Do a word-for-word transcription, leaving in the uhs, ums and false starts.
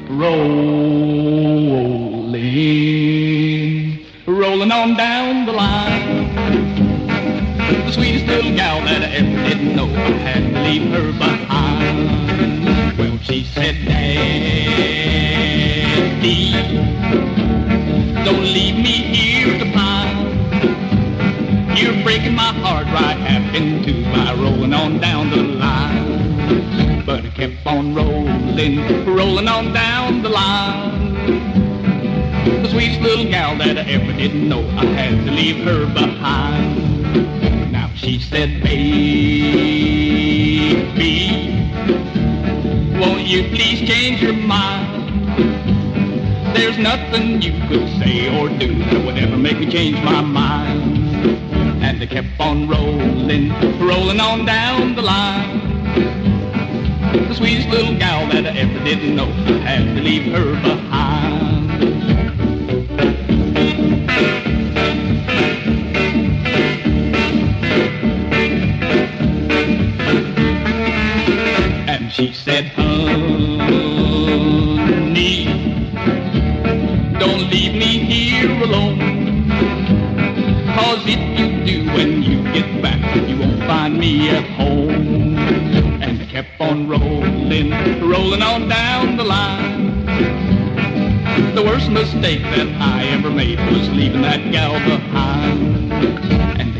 rolling, rolling on down the line. The sweetest little gal that I ever did know, I had to leave her behind. Well, she said, Daddy, don't leave me here to pine. You're breaking my heart right half in two by rolling on down the line. But I kept on rolling, rolling on down the line. The sweetest little gal that I ever did know, I had to leave her behind. Now she said, baby, won't you please change your mind? There's nothing you could say or do that would ever make me change my mind. And I kept on rolling, rolling on down the line. The sweetest little gal that I ever did know, I had to leave her behind. And she said, honey, don't leave me here alone. 'Cause if you do, when you get back, you won't find me at home. And I kept on rolling, rolling on down the line. The worst mistake that I ever made was leaving that gal behind. And